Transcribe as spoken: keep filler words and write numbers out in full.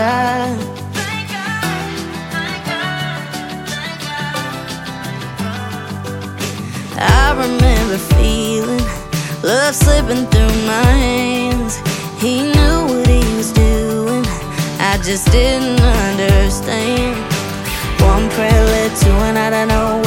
God. I remember feeling love slipping through my hands. He knew what he was doing, I just didn't understand. One prayer led to another, no